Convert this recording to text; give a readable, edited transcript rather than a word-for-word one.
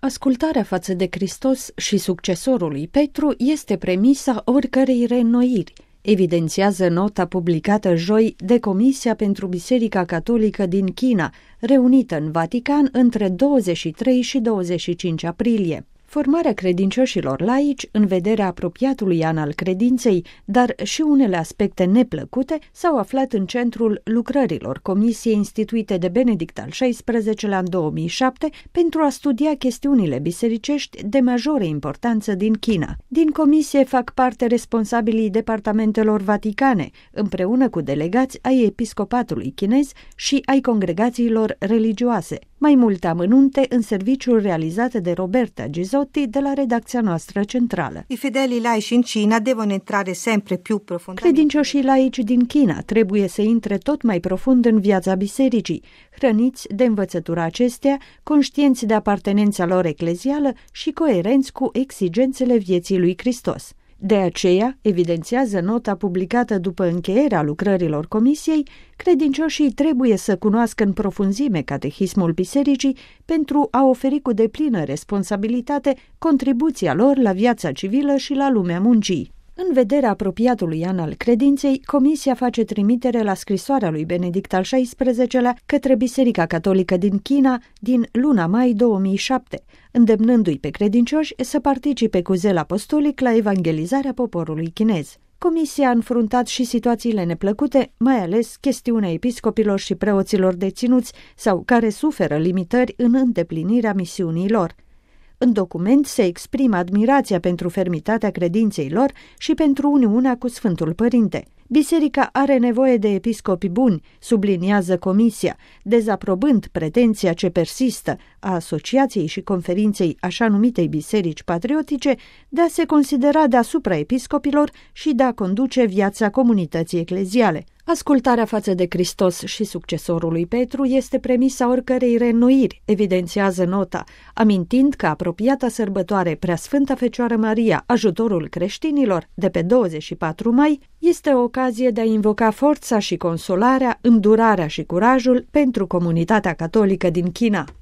Ascultarea față de Hristos și succesorul lui Petru este premisa oricărei reînnoiri, evidențiază nota publicată joi de Comisia pentru Biserica Catolică din China, reunită în Vatican între 23 și 25 aprilie. Formarea credincioșilor laici, în vederea apropiatului an al credinței, dar și unele aspecte neplăcute, s-au aflat în centrul lucrărilor comisiei instituite de Benedict al XVI-lea în 2007 pentru a studia chestiunile bisericești de majoră importanță din China. Din comisie fac parte responsabilii departamentelor vaticane, împreună cu delegați ai episcopatului chinez și ai congregațiilor religioase. Mai multe amănunte în serviciul realizat de Roberta Gizotti de la redacția noastră centrală. I fedeli laici in Cina devono entrare sempre più profondamente. Credincioșii laici din China trebuie să intre tot mai profund în viața bisericii, hrăniți de învățătura acestea, conștienți de apartenența lor eclezială și coerenți cu exigențele vieții lui Hristos. De aceea, evidențiază nota publicată după încheierea lucrărilor comisiei, credincioșii trebuie să cunoască în profunzime catehismul bisericii pentru a oferi cu deplină responsabilitate contribuția lor la viața civilă și la lumea muncii. În vederea apropiatului an al credinței, Comisia face trimitere la scrisoarea lui Benedict al XVI-lea către Biserica Catolică din China din luna mai 2007, îndemnându-i pe credincioși să participe cu zel apostolic la evangelizarea poporului chinez. Comisia a înfruntat și situațiile neplăcute, mai ales chestiunea episcopilor și preoților deținuți sau care suferă limitări în îndeplinirea misiunii lor. În document se exprimă admirația pentru fermitatea credinței lor și pentru uniunea cu Sfântul Părinte. Biserica are nevoie de episcopi buni, subliniază Comisia, dezaprobând pretenția ce persistă a Asociației și Conferinței așa numitei biserici patriotice de a se considera deasupra episcopilor și de a conduce viața comunității ecleziale. Ascultarea față de Hristos și succesorul lui Petru este premisa oricărei reînnoiri, evidențiază nota, amintind că apropiata sărbătoare Preasfânta Fecioară Maria, ajutorul creștinilor, de pe 24 mai, este o ocazie de a invoca forța și consolarea, îndurarea și curajul pentru comunitatea catolică din China.